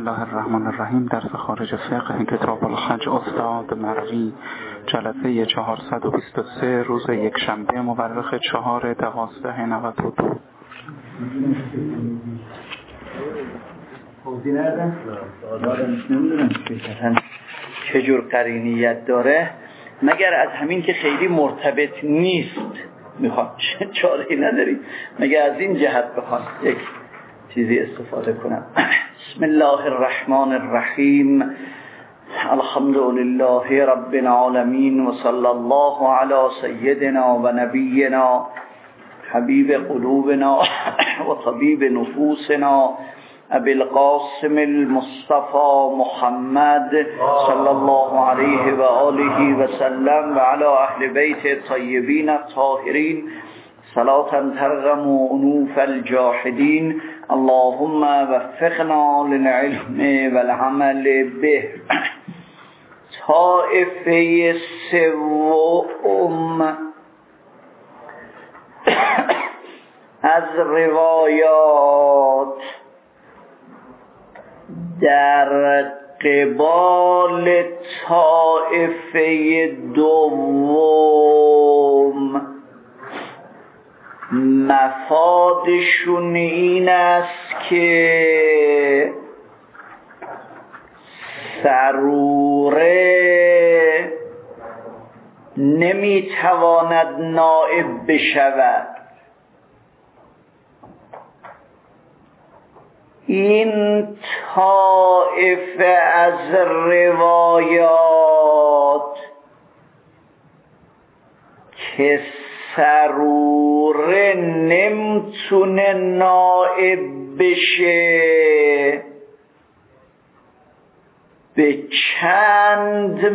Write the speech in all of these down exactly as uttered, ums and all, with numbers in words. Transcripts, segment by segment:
الله الرحمن الرحیم. درس خارج فقه کتاب الحج استاد مروی، جلسه چهارصد و بیست و سه، روز یک شنبه مورخ چهار دوازده نود و دو. توضیح ندادم نمیدونم چه جور قرینیت داره، مگر از همین که خیلی مرتبط نیست میخوام چاره‌ای نداری، مگر از این جهت بخوام یک چیزی استفاده کنم. بسم الله الرحمن الرحیم. الحمد لله رب العالمین و صلی الله علی سیدنا و نبینا حبیب قلوبنا و طبیب نفوسنا ابی القاسم المصطفى محمد صلی الله علیه و آله و سلم و علی اهل بیت الطیبین الطاهرین صلاة ترغم انوف الجاحدین. اللهم وفقنا للعلم والعمل به. طائفه سوم از روایات در قبال طائفه دوم مفادشون این است که سروره نمیتواند نائب بشود. این طائفه از روایات که سروره نمیتونه نائب بشه به چند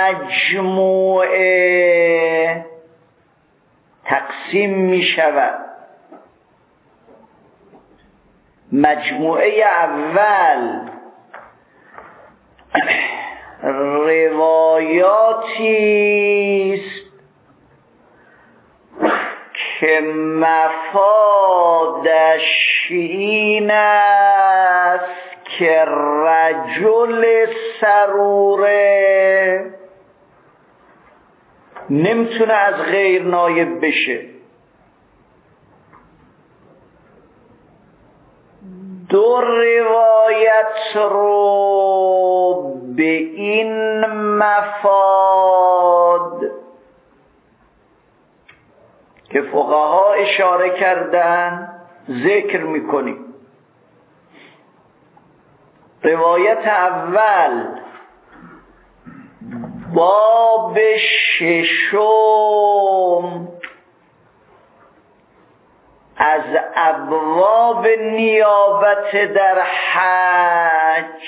مجموعه تقسیم می شود. مجموعه اول روایاتی است که مفادش این است که رجل سروره نمیتونه از غیر نایب بشه. دو روایت رو به این مفاد که فقها اشاره کردن ذکر میکنیم. روایت اول باب ششم از ابواب نیابت در حج،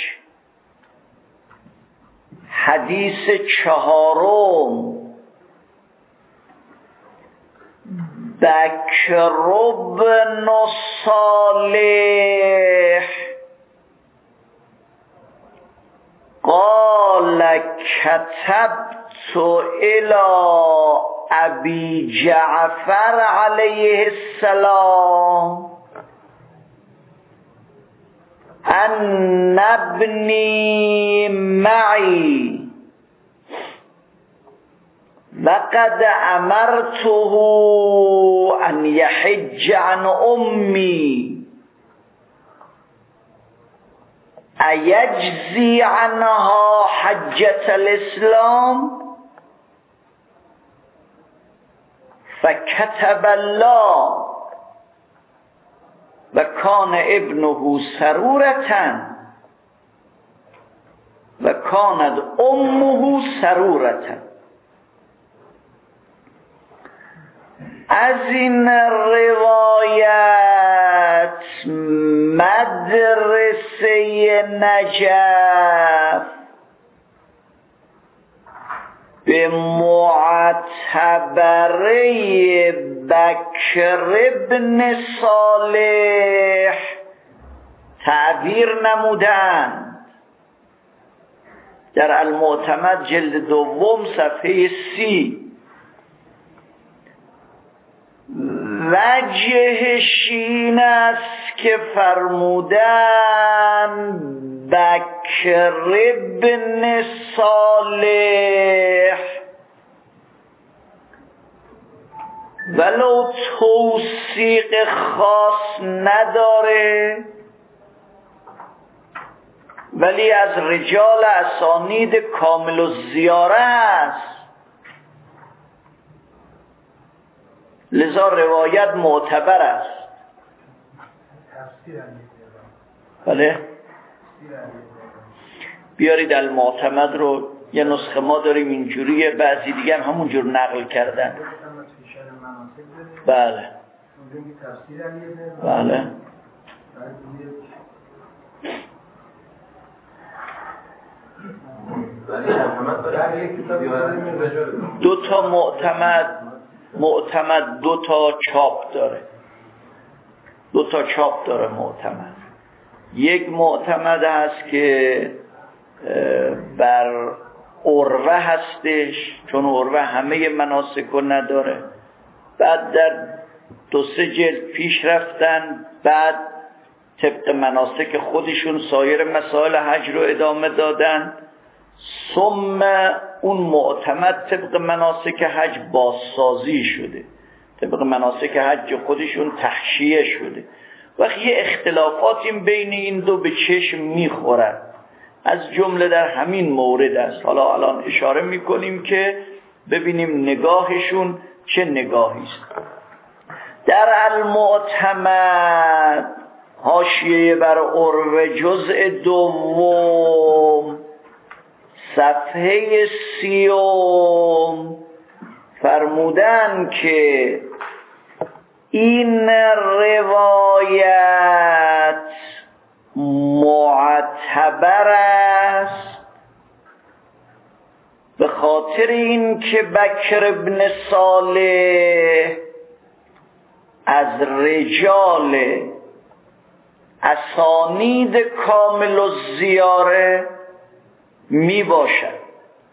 حدیث چهارم بکر بن صالح قال كتبت الى ابي جعفر عليه السلام ان ابني معي لقد امرته ان يحج عن امي ایجزی عنها حجة الاسلام فكتب الله وكان ابنه سرورة وكانت امه سرورة. از این روایت مدرسه نجف به معتبره بکر بن صالح تعبیر نمودند. در المعتمد جلد دوم صفحه سی وجهش این است که فرمودن بکر بکر ابن صالح ولو توثیق خاص نداره ولی از رجال اسانید کامل الزیاره است، لذا روایت معتبر است. بله بیارید المعتمد رو، یه نسخه ما داریم اینجوریه، بعضی دیگه هم همونجور نقل کردن. بله بله دو تا معتمد معتمد دو تا چاپ داره، دو تا چاپ داره معتمد. یک معتمد هست که بر عروه هستش، چون عروه همه مناسک رو نداره، بعد در دو سه جلد پیش رفتن، بعد طبق مناسک خودشون سایر مسائل حج رو ادامه دادن، ثم اون معتمد طبق مناسک حج بازسازی شده، طبق مناسک حج خودشون تحشیه شده. وقتی یه اختلافاتی بین این دو به چشم میخورد، از جمله در همین مورد است. حالا الان اشاره میکنیم که ببینیم نگاهشون چه نگاهی است. در المعتمد حاشیه بر عروه جزء دوم صفحه سیوم فرمودن که این روایت معتبر است به خاطر این که بکر ابن صالح از رجال اسانید کامل الزیاره می باشد.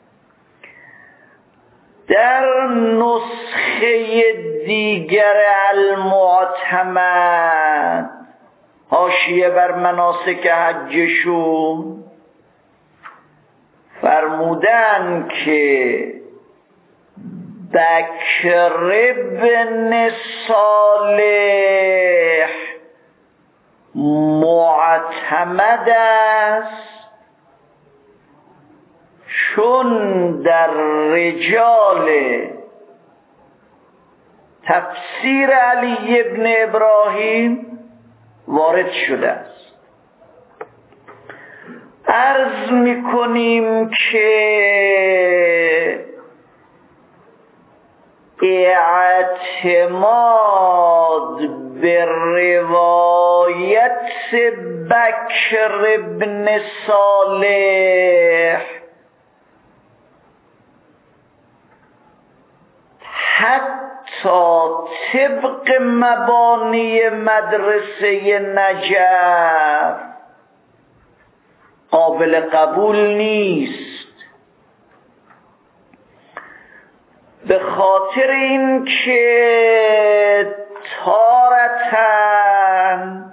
در نسخه دیگر المعتمد حاشیه بر مناسک حجشون فرمودن که بکر ابن صالح معتمد است چون در رجال تفسیر علی ابن ابراهیم وارد شده است. عرض میکنیم که اعتماد به روایت بکر ابن صالح حتی طبق مبانی مدرسه نجف قابل قبول نیست، به خاطر این که تارتن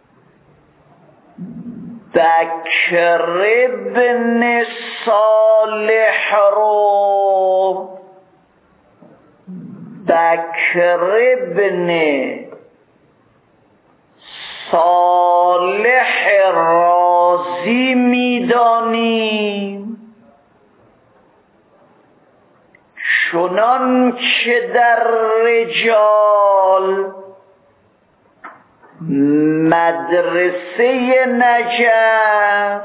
بکر ابن صالح رو بکر ابن صالح رازی میدانیم، چنان که در رجال مدرسه نجف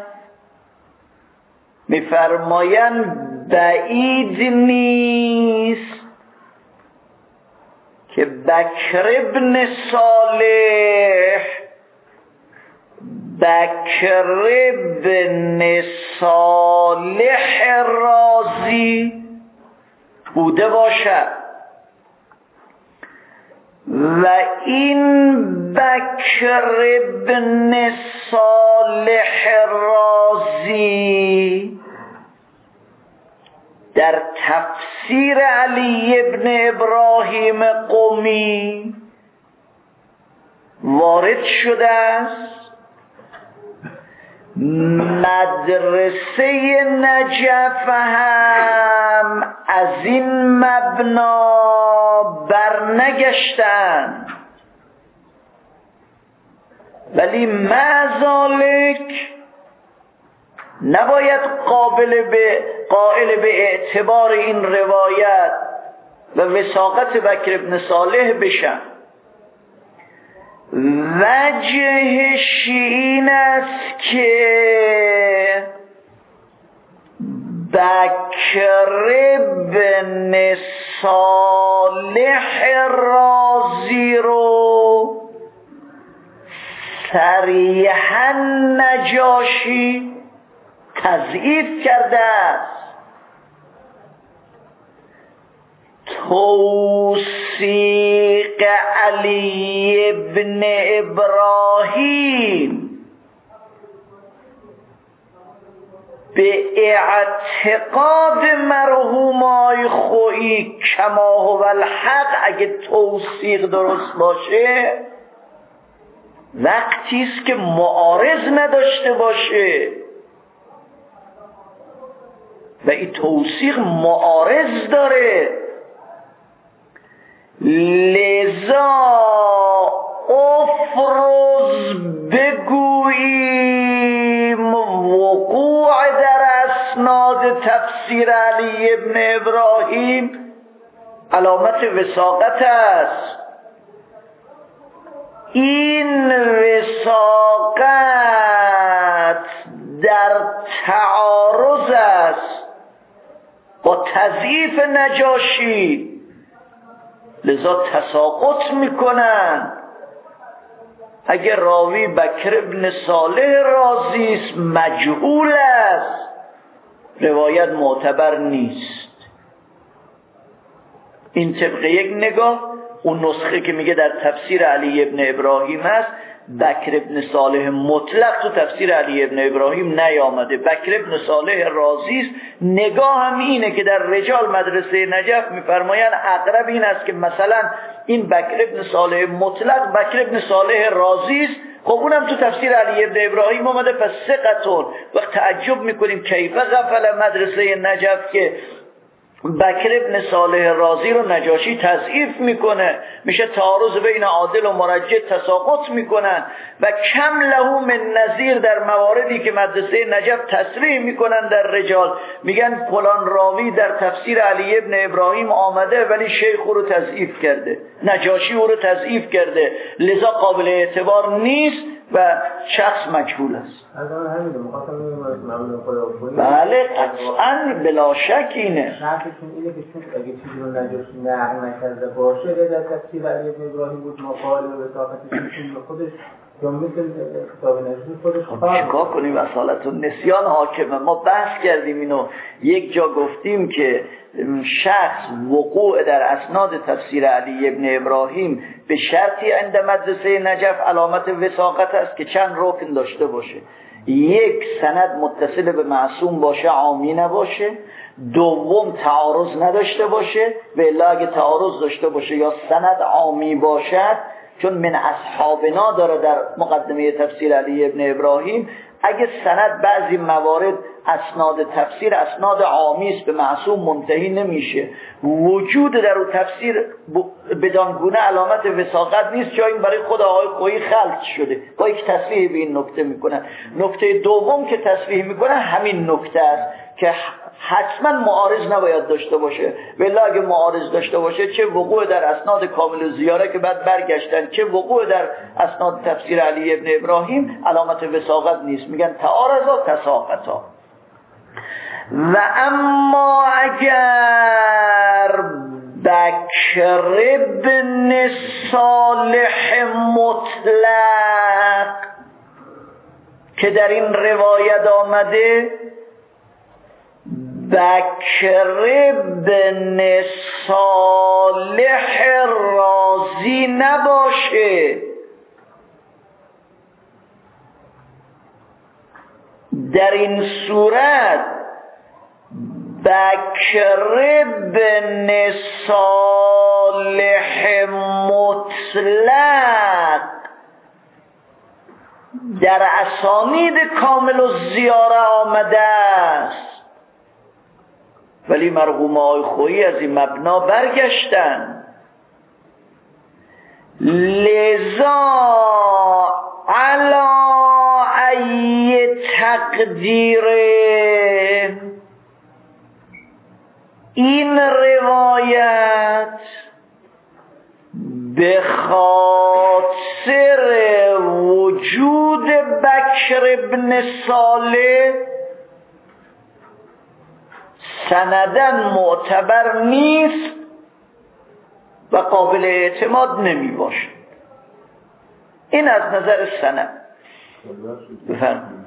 میفرمایند بعید نیست که بکر ابن صالح بکر ابن صالح رازی بوده باشد و این بکر ابن صالح رازی در تفسیر علی ابن ابراهیم قمی وارد شده است، مدرسه نجف هم از این مبنا برنگشتن، ولی معذالک نباید قابل به قائل به اعتبار این روایت و وثاقت بکر ابن صالح بشن. وجهش این است که بکر ابن صالح رازی رو صریحاً نجاشی تضعیف کرده است. توثیق علی ابن ابراهیم به اعتقاد مرحومای خویی کما هو الحق اگه توثیق درست باشه وقتی است که معارض نداشته باشه و این توثیق معارض داره. لذا افرز بگوییم وقوع در اسناد تفسیر علی ابن ابراهیم علامت وثاقت است. این وثاقت در تعارض است با تضعیف نجاشی، لذا تساقط میکنن. اگر راوی بکر ابن صالح رازی است مجهول است روایت معتبر نیست. این طبق یک نگاه. اون نسخه که میگه در تفسیر علی ابن ابراهیم است بکر ابن صالح مطلق تو تفسیر علی ابن ابراهیم نیامده، بکر ابن صالح رازی است. نگاه هم اینه که در رجال مدرسه نجف میفرمایند اقرب این است که مثلا این بکر ابن صالح مطلق بکر ابن صالح رازی است. خب اونم تو تفسیر علی ابن ابراهیم اومده، پس ثقتون. وقت تعجب میکنیم کیف غفل مدرسه نجف که بکر ابن صالح رازی رو نجاشی تضعیف میکنه، میشه تعارض بین عادل و مرجح تساقط میکنن و کم له من نظیر در مواردی که مدرسه نجف تصریح میکنن در رجال، میگن فلان راوی در تفسیر علی ابن ابراهیم آمده ولی شیخ او رو تضعیف کرده، نجاشی او رو تضعیف کرده، لذا قابل اعتبار نیست و شخص مجهول است. بله قطعاً بلا شک اینه. شرطشون اینه که چون اگه چیزی رو نجاشی نقل نکرده باشه در تفسیر علی ابن ابراهیم بود مقال و وثاقتش میشون به خودش یا مثل کتاب نجاشی خودش. خب چیکار کنیم؟ اصالت نسیان حاکمه. ما بحث کردیم اینو، یک جا گفتیم که شخص وقوع در اسناد تفسیر علی ابن ابراهیم به شرطی عند مدرسه نجف علامت وثاقت است که چند رکن داشته باشه. یک، سند متصل به معصوم باشه، عامی نباشه. دوم، تعارض نداشته باشه و الا اگه تعارض داشته باشه یا سند عامی باشد، چون من اصحابنا داره در مقدمه تفسیر علی ابن ابراهیم، اگه سند بعضی موارد اسناد تفسیر اسناد عامی است به معصوم منتهی نمیشه، وجود در اون تفسیر بدان گونه علامت وثاقت نیست، چون این برای خود آقای خویی خلط شده. با یک تصریح به این نکته میکنن. نکته دوم که تصریح میکنن همین نکته است که حتما معارض نباید داشته باشه، ولی اگه معارض داشته باشه چه وقوع در اسناد کامل الزیاره که بعد برگشتن، چه وقوع در اسناد تفسیر علی ابن ابراهیم علامت وثاقت نیست، میگن تعارضا تساقطا. و اما اگر بکر ابن صالح مطلق که در این روایت آمده بکر ابن صالح رازی نباشه، در این صورت بکر ابن صالح مطلق در اسانید کامل و زیاره آمده است، ولی مرحوم آقای خویی از این مبنا برگشتن. لذا علا ای تقدیر این روایت به خاطر وجود بکر ابن صالح سندن معتبر نیست و قابل اعتماد نمی باشد. این از نظر سند. بفرمایید.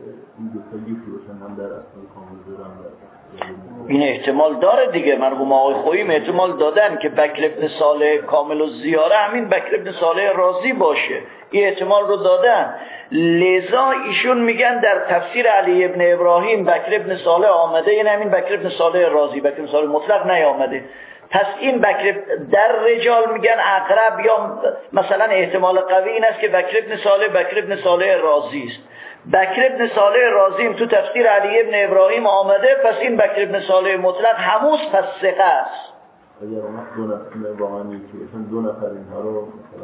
این احتمال داره دیگه. مرحوم آقای خویی احتمال دادن که بکر ابن صالح کامل الزیاره همین بکر ابن صالح رازی باشه، این احتمال رو دادن. لذا ایشون میگن در تفسیر علی ابن ابراهیم بکر ابن صالح آمده، این همین بکر ابن صالح رازی، بکر ابن صالح مطلق نیامده. پس این بکر در رجال میگن اقرب یا مثلا احتمال قوی این است که بکر ابن صالح بکر ابن صالح رازی است. بکر ابن صالح رازی تو تفسیر علی ابن ابراهیم آمده، پس این بکر ابن صالح مطلق هموز پس ثقه است. اگر اون دو نفر واقعا میگن دو نفر اینها رو مثلا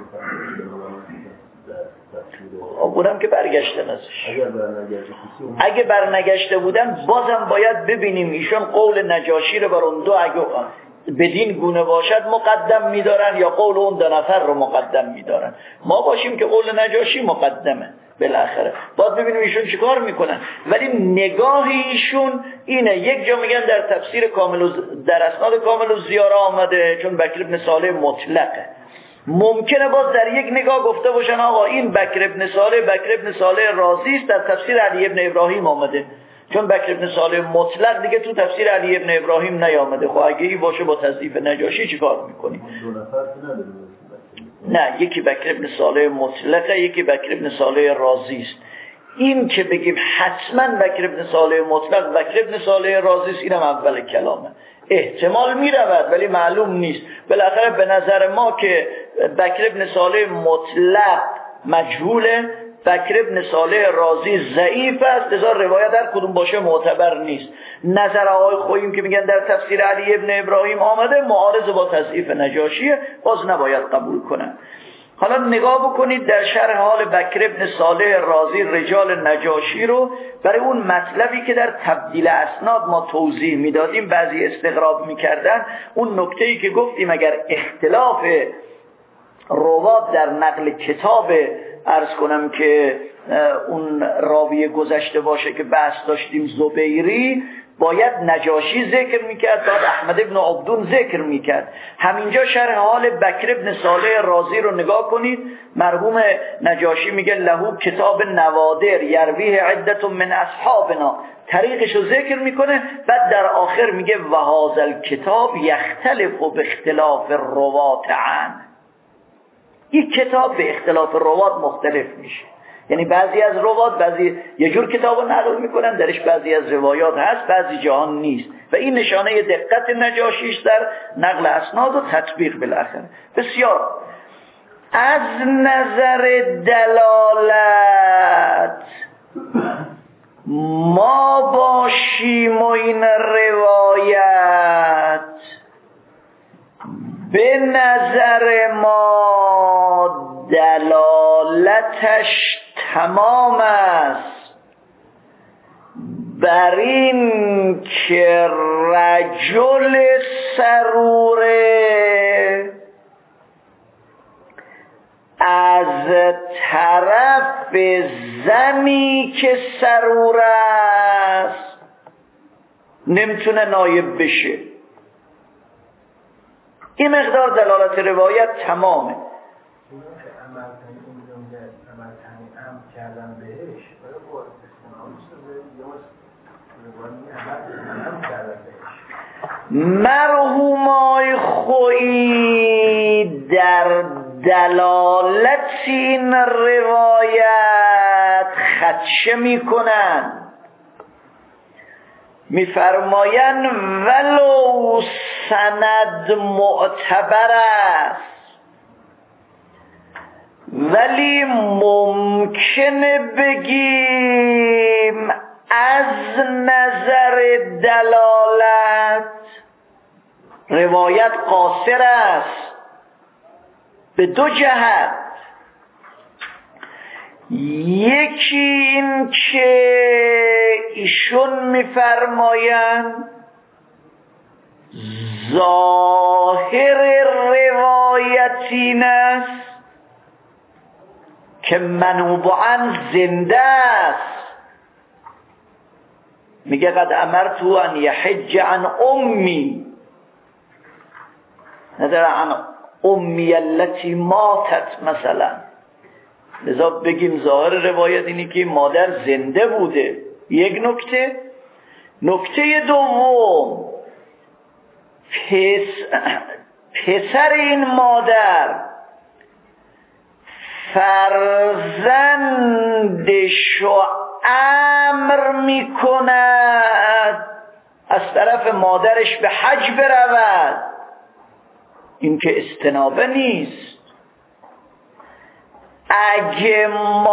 اونم که برگشتن ازش. اگر برنگشته اگه برنگشته بودن بازم باید ببینیم ایشون قول نجاشی رو بر اون دو اگه بدین گونه باشد مقدم میدارن یا قول اون دو نفر رو مقدم میدارن. ما باشیم که قول نجاشی مقدمه بالاخره. باید ببینیم ایشون چیکار میکنن. ولی نگاه ایشون اینه، یک جا میگن در تفسیر کامل در اسناد کامل الزیاره آمده چون بکر ابن صالح مطلقه. ممکنه باز در یک نگاه گفته باشن آقا این بکر ابن صالح بکر ابن صالح رازی است، در تفسیر علی ابن ابراهیم آمده، چون بکر ابن صالح مطلق دیگه تو تفسیر علی ابن ابراهیم نیامده. خب اگه این باشه با تضعیف نجاشی چیکار میکنیم؟ نه، یکی بکر ابن صالح مطلقه، یکی بکر ابن صالح رازی است. این که بگیم حتما بکر ابن صالح مطلق بکر ابن صالح رازی است، اینم اول کلامه. احتمال می رود ولی معلوم نیست. بالاخره به نظر ما که بکر ابن صالح مطلق مجهوله، بکر ابن صالح رازی ضعیف است، لذا روایت در کدوم باشه معتبر نیست. نظر آقای خویی که میگن در تفسیر علی ابن ابراهیم آمده معارض با تضعیف نجاشیه، باز نباید قبول کنن. حالا نگاه بکنید در شرح حال بکر ابن صالح رازی رجال نجاشی رو برای اون مطلبی که در تبدیل اسناد ما توضیح میدادیم بعضی استغراب میکردن. اون نکته‌ای که گفتیم اگر اختلاف روات در نقل کتاب عرض کنم که اون راوی گذشته باشه که بحث داشتیم زبیری، باید نجاشی ذکر میکرد، بعد احمد ابن عبدون ذکر میکرد. همینجا شرح حال بکر ابن صالح رازی رو نگاه کنید. مرحوم نجاشی میگه لهو کتاب نوادر یرویه عدت من اصحابنا، طریقش رو ذکر میکنه، بعد در آخر میگه وهذا الکتاب یختلف باختلاف الروات عن. این کتاب به اختلاف روات مختلف میشه، یعنی بعضی از روات بعضی یه جور کتاب رو نقل میکنن، درش بعضی از روایات هست بعضی جهان نیست، و این نشانه دقت نجاشیش در نقل اسناد و تطبیق بالاخره. بسیار از نظر دلالت ما باشیم و این روایت به نظر ما دلالتش تمام است بر این که رجل سروره از طرف زنی که سروره است نمیتونه نایب بشه. این مقدار دلالت روایت تمامه. مرحومای خویی در دلالت این روایت خدشه میکنن، میفرماین ولو سند معتبر است ولی ممکنه بگیم از نظر دلالت روایت قاصر است به دو جهت. یکی این که ایشون میفرمایند ظاهر روایت این است که منوبعاً زنده است. میگه قد امرتو ان یحج عن امی، نداره عن امی التي ماتت مثلا. لذا بگیم ظاهر روایت اینی که مادر زنده بوده. یک نکته. نکته دوم، پس پسر این مادر فرزندشو امر میکند از طرف مادرش به حج برود. این که استنابه نیست. اگه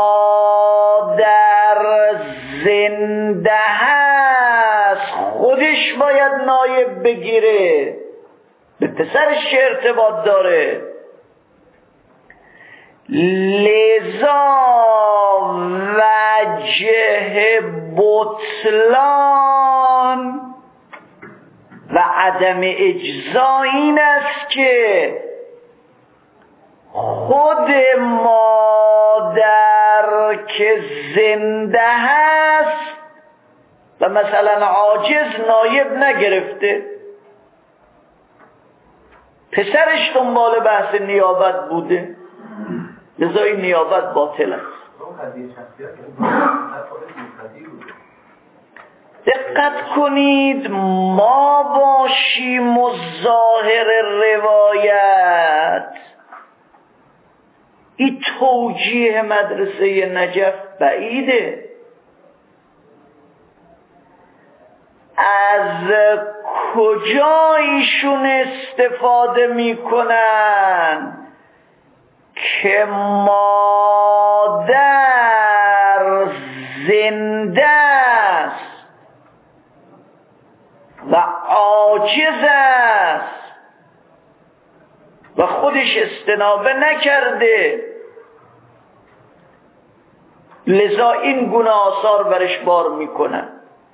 مادر زنده هست خودش باید نایب بگیره، به پسرش چه ارتباط داره؟ لذا وجه بطلان و عدم اجزا این است که خود مادر که زنده هست و مثلا عاجز نایب نگرفته، پسرش دنبال بحث نیابت بوده، لذا این نیابت باطل است. دقت کنید، ما باشیم و ظاهر روایت این توجیه مدرسه نجف بعیده. از کجا ایشون استفاده میکنن که مادر زنده است و عاجز است و خودش استنابه نکرده، لذا این گونه آثار برش بار میکنن.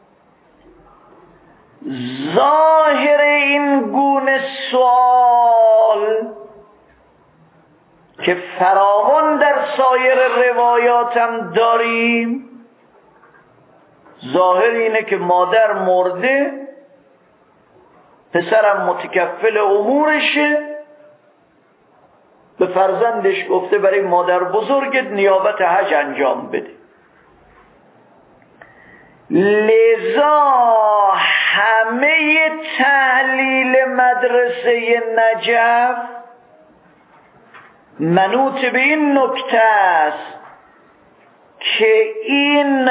ظاهر این گونه سوال که فراوان در سایر روایاتم داریم، ظاهر اینه که مادر مرده، پسرم متکفل امورشه، به فرزندش گفته برای مادر بزرگت نیابت حج انجام بده. لذا همه تحلیل مدرسه نجف منوط به این نکته است که این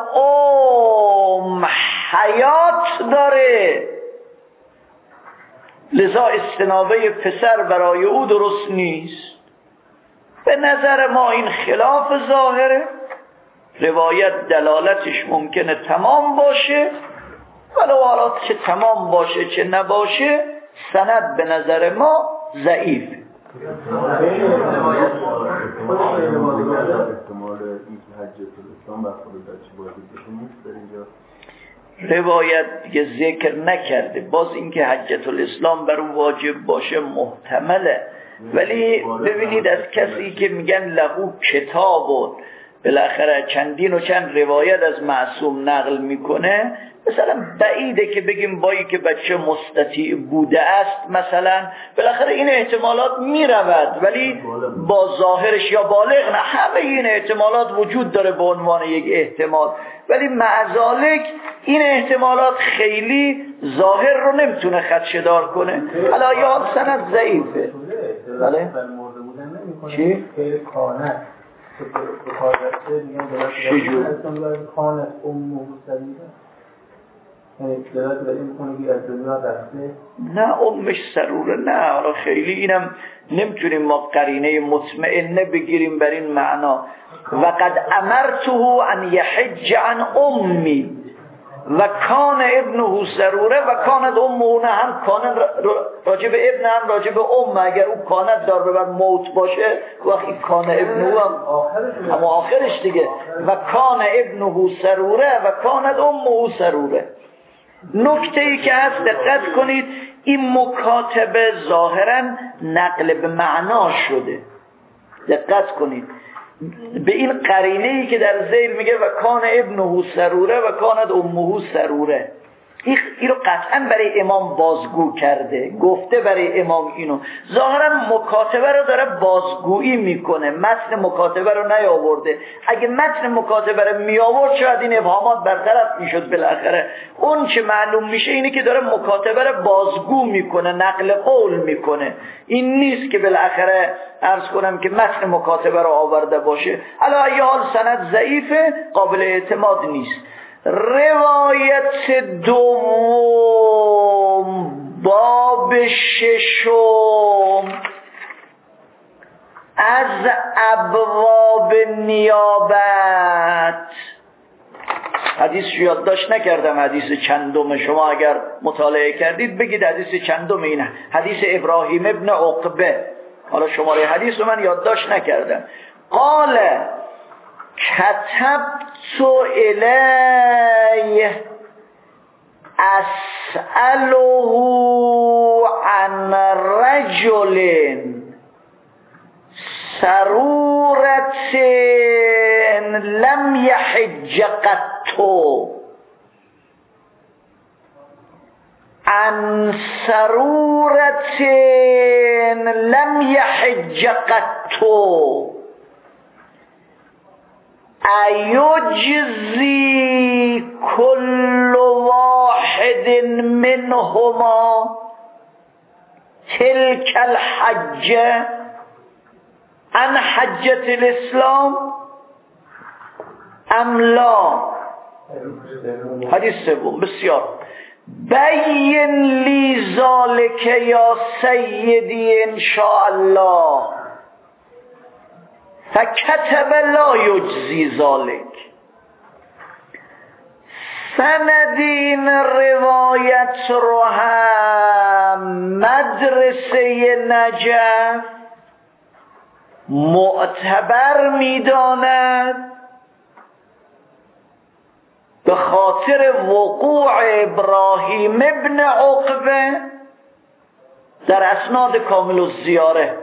ام حیات داره، لذا استنابه پسر برای او درست نیست. به نظر ما این خلاف ظاهره. روایت دلالتش ممکنه تمام باشه، ولو حالا چه تمام باشه چه نباشه، سند به نظر ما ضعیف. روایت دیگه ذکر نکرده، باز اینکه حجت الاسلام بر اون واجب باشه محتمله، ولی ببینید از کسی که میگن لهو کتابون، بالاخره چندین و چند روایت از معصوم نقل میکنه، مثلا بعیده که بگیم بایی که بچه مستطیع بوده است مثلا، بالاخره این احتمالات میرود، ولی با ظاهرش یا بالغ نه، همه این احتمالات وجود داره به عنوان یک احتمال، ولی معذالک این احتمالات خیلی ظاهر رو نمیتونه خدشه‌دار کنه. حالا یا سند ضعیفه. بله؟ چی؟ چجور؟ یعنی دلالت بر این میکنه که از دنیا رفته؟ نه امش سروره، نه حالا خیلی اینم نمیتونیم ما قرینه مطمئنه بگیریم بر این معنا. و قد امرته ان یحج عن امی و کان ابنه سروره و کانت امه، نه هم کان راجب ابن هم راجب ام، اگر او کانت دار ببر موت باشه وقتی کان ابنه هم اما آخرش دیگه و کان ابنه سروره و کانت امه سروره. نکته ای که هست دقت کنید، این مکاتبه ظاهرا نقل به معنا شده، دقت کنید به این قرینه ای که در ذیل میگه و کان ابنه سروره و کانت امه سروره، این رو قطعا برای امام بازگو کرده، گفته برای امام اینو. ظاهرا مکاتبه رو داره بازگویی میکنه، متن مکاتبه رو نیاورده. اگه متن مکاتبه رو میآورد شاید این ابهامات برطرف میشد بالاخره. اون چه معلوم میشه اینه که داره مکاتبه رو بازگو میکنه، نقل قول میکنه. این نیست که بالاخره عرض کنم که متن مکاتبه رو آورده باشه. علی ای حال سند ضعیفه، قابل اعتماد نیست. روایت دوم باب ششم از ابواب نیابت، حدیث رو یادداشت نکردم، حدیث چندم، شما اگر مطالعه کردید بگید حدیث چندم اینه، حدیث ابراهیم ابن عقبه. حالا شماره حدیث رو من یادداشت نکردم. قال كتبت إليه أسأله عن رجل سرورة لم يحج قط عن سرورة لم يحج قط ایجزی کل واحد منهما تلك الحجه عن حجة الاسلام ام لا؟ حدیث سوم بسیار. بین لی ذالک یا سیدی ان شاء الله. فکتب لا یجزی ذالک. سند این روایت رو هم مدرسه نجف معتبر میداند به خاطر وقوع ابراهیم ابن عقبه در اسناد کامل الزیاره.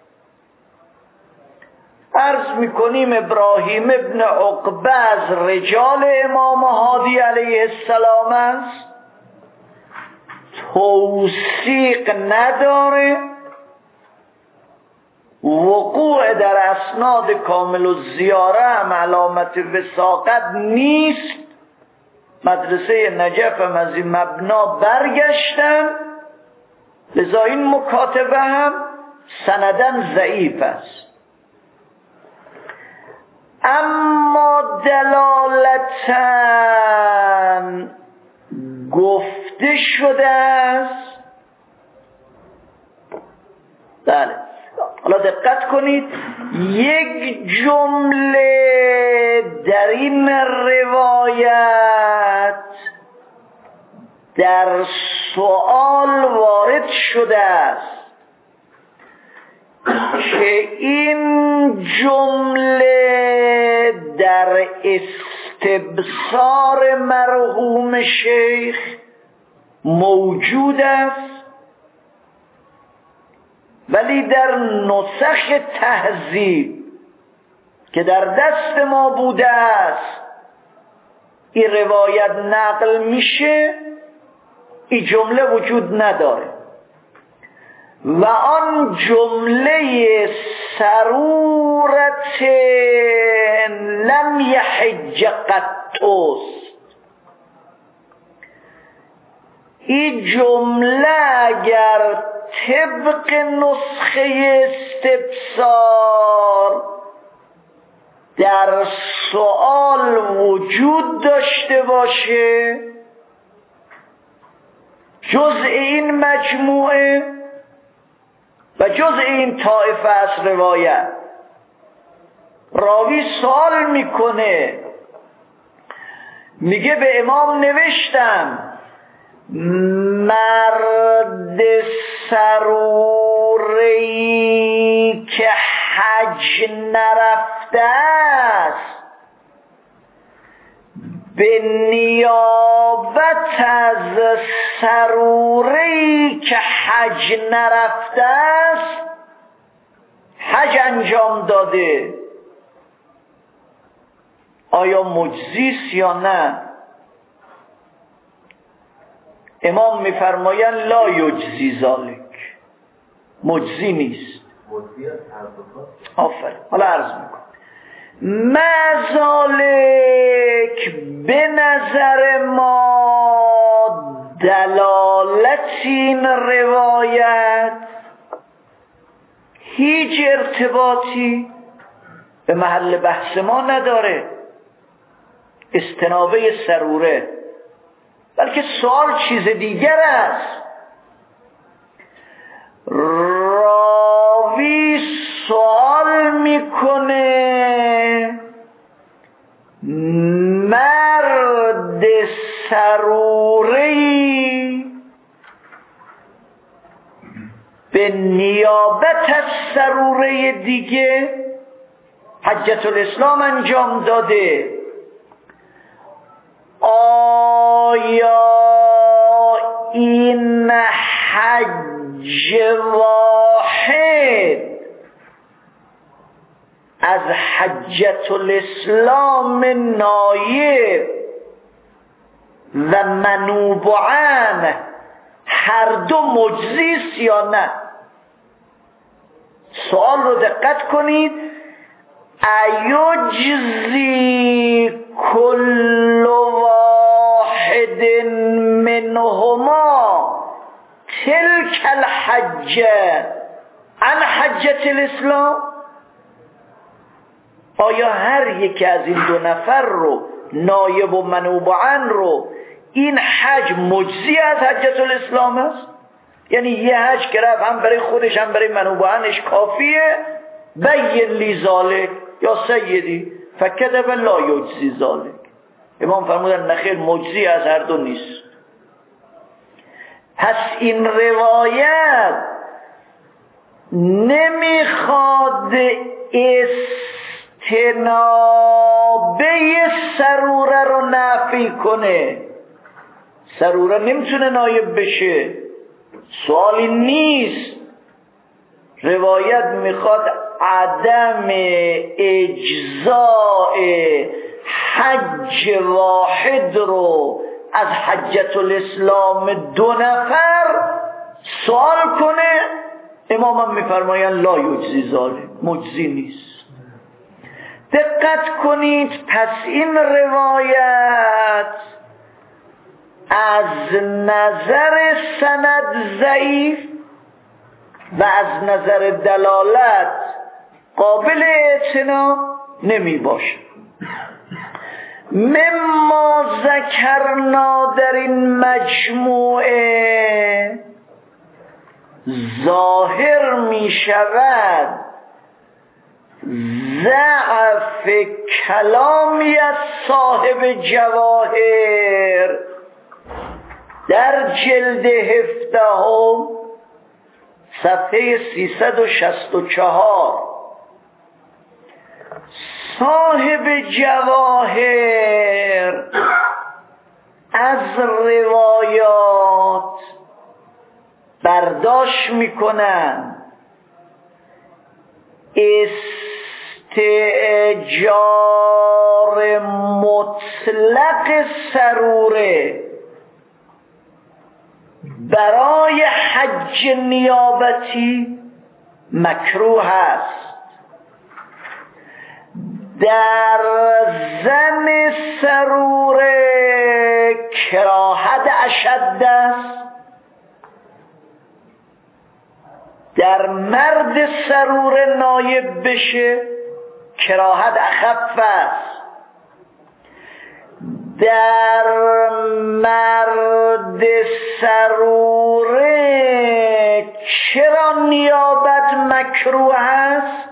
عرض میکنیم ابراهیم ابن عقبه از رجال امام هادی علیه السلام است، توثیق نداره، وقوع در اسناد کامل الزیاره هم علامت وثاقت نیست. مدرسه نجف هم از این مبنا برگشتن، لذا این مکاتبه هم سندن ضعیف است. اما دلالتاً گفته شده است. بله حالا دقت کنید، یک جمله در این روایت در سوال وارد شده است که این جمله در استبصار مرحوم شیخ موجود است، ولی در نسخ تهذیب که در دست ما بوده است این روایت نقل میشه، این جمله وجود نداره. و آن جمله سرورت لم یحج قطوست. این جمله اگر طبق نسخه استبصار در سوال وجود داشته باشه، جزء این مجموعه و جزء این طایفه از روایت. راوی سوال میکنه، میگه به امام نوشتم مرد سروره‌ای که حج نرفته است به نیابت از سروره‌ای که حج نرفته است حج انجام داده، آیا مجزی است یا نه؟ امام میفرمایند لا یجزی ذالک، مجزی نیست. آفرین. حالا عرض میکنم ما ذالک به نظر ما دلالت این روایت هیچ ارتباطی به محل بحث ما نداره، استنابه سروره، بلکه سوال چیز دیگر است. راوی سوال میکنه مرد سروره‌ای به نیابت از سروره دیگه حجة الاسلام انجام داده، آیا این حج واحد از حجة الاسلام نایب و منوب عنه هر دو مجزی است یا نه؟ سوال رو دقت کنید. ایجزی کل واحد منهما تلك الحجه عن حجة الاسلام؟ آیا هر یک از این دو نفر رو نایب و منوب عن رو این حج مجزی از حجة الاسلام است؟ یعنی یه حج که رفت هم برای خودش هم برای منوب عنش کافیه؟ بین لی ذالک یا سیدی فکذب لا یجزی ذالک. امام فرمودن نخیر، مجزی از هر دو نیست. پس این روایت نمیخواد استنابه سروره رو نفی کنه. سروره نمیتونه نایب بشه، سوالی نیست. روایت میخواد عدم اجزاء حج واحد رو از حجة الاسلام دو نفر سوال کنه. امام هم میفرماین لا یجزی ذالک، مجزی نیست. دقت کنید، پس این روایت از نظر سند ضعیف و از نظر دلالت قابل اعتنا نمی باشه. مما ذکرنا در این مجموعه ظاهر می شود ضعف کلامی از صاحب جواهر در جلد هفدهم صفحه سیصد و شصت و چهار. صاحب جواهر از روایات برداشت میکنن استئجار مطلق سروره برای حج نیابتی مکروه است. در زن سروره کراهت اشد است، در مرد سروره نایب بشه کراهت اخف است. در مرد مرد سروره چرا نیابت مکروه است؟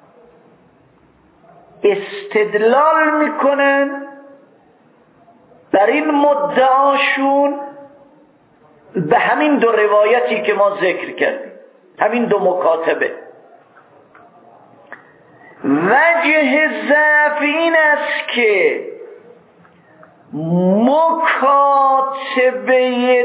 استدلال میکنن بر این مدعاشون به همین دو روایتی که ما ذکر کردیم، همین دو مکاتبه. وجه ضعف این است که مکاتبه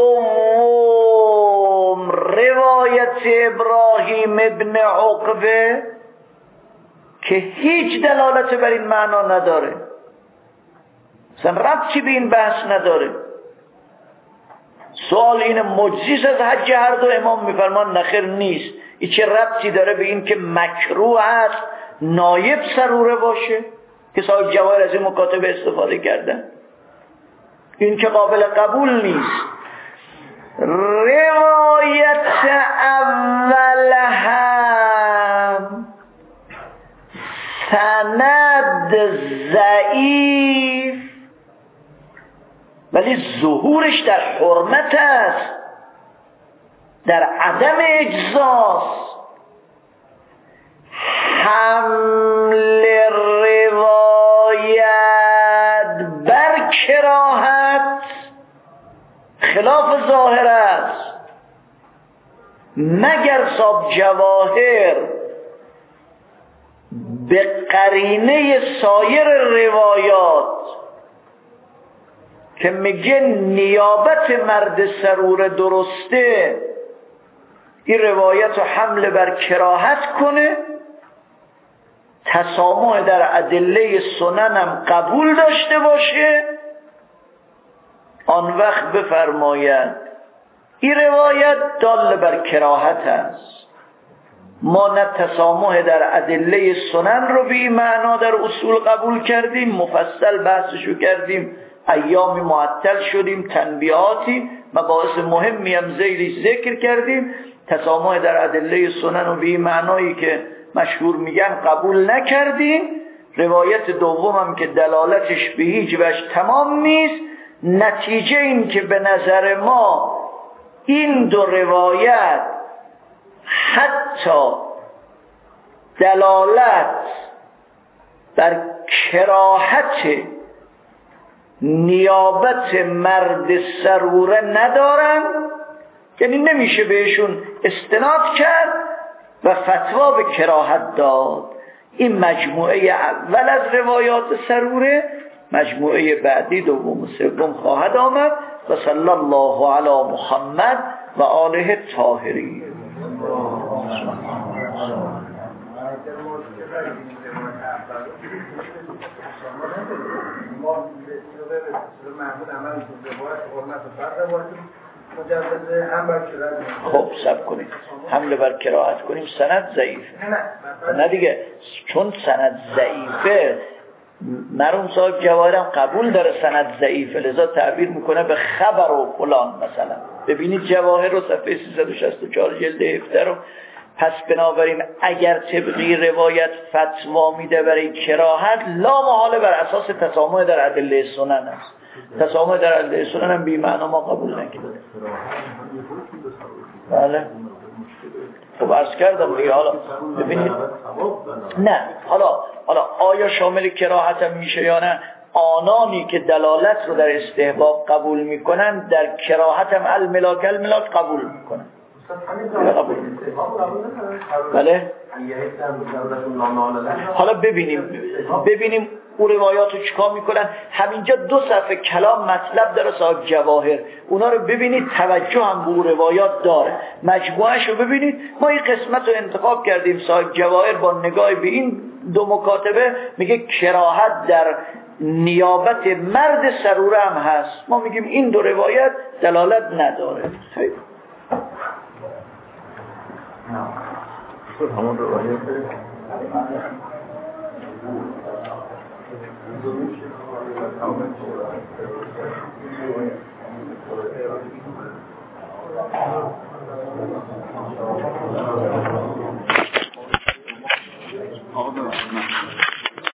دوم روایت ابراهیم ابن عقبه که هیچ دلالت بر این معنا نداره، اصلا ربطی به این بحث نداره. سوال این مجزیست از حج هر دو؟ امام میفرمان نخیر نیست. این چه ربطی داره به این که مکروه است نایب سروره باشه که صاحب جواهر از این مکاتبه استفاده کردن؟ این که قابل قبول نیست. روایت اول هم سند ضعیف ولی ظهورش در حرمت است، در عدم اجزاست. حمل روایت بر کراهت خلاف ظاهر است، مگر صاحب جواهر به قرینه سایر روایات که میگه نیابت مرد سرور درسته، این روایت رو حمل بر کراهت کنه، تسامح در ادله سننم قبول داشته باشه، آن وقت بفرماید این روایت دال بر کراهت است. ما نه تسامح در ادله سنن رو به این معنا در اصول قبول کردیم، مفصل بحثشو کردیم، ایامی معطل شدیم، تنبیهاتی مباحث مهمی هم زیرش ذکر کردیم. تسامح در ادله سنن رو به این معنایی که مشهور میگن قبول نکردیم. روایت دوم هم که دلالتش به هیچ وجه تمام نیست. نتیجه این که به نظر ما این دو روایت حتی دلالت بر کراهت نیابت مرد سروره ندارن، یعنی نمیشه بهشون استناد کرد و فتوا به کراهت داد. این مجموعه اول از روایات سروره، مجموعه بعدی دوم و سوم خواهد آمد. و صلی الله علی محمد و آله الطاهرین. خب سب کنید، حمله بر کراهت کنیم، سند ضعیفه. نه دیگه، چون سند ضعیفه مرحوم صاحب جواهرم قبول داره سند ضعیفه، لذا تعبیر میکنه به خبر و فلان. مثلا ببینید جواهر رو صفحه سیصد و شصت و چهار جلد هفده رو. پس بنابراین اگر طبقی روایت فتوا میده برای کراهت، لا محاله بر اساس تسامح در ادله سنن است. تسامح در ادله سنن هم بی معنا ما قبول نکردیم. بله خب عرض کردم دیگه. حالا ببینید، نه حالا حالا آیا شامل کراهت هم میشه یا نه؟ آنانی که دلالت رو در استحباب قبول میکنن در کراهت هم الملاک الملاک قبول میکنن. قبول بله. حالا ببینیم ببینیم اون روایات رو چیکار میکنن. همینجا دو صفحه کلام مطلب داره صاحب جواهر، اونا رو ببینید، توجه هم به اون روایات داره، مجموعش رو ببینید. ما این قسمت رو انتخاب کردیم. صاحب جواهر با نگاه به این دو مکاتبه میگه کراهت در نیابت مرد سروره هم هست. ما میگیم این دو روایت دلالت نداره. خیلی همون روایت Thank you.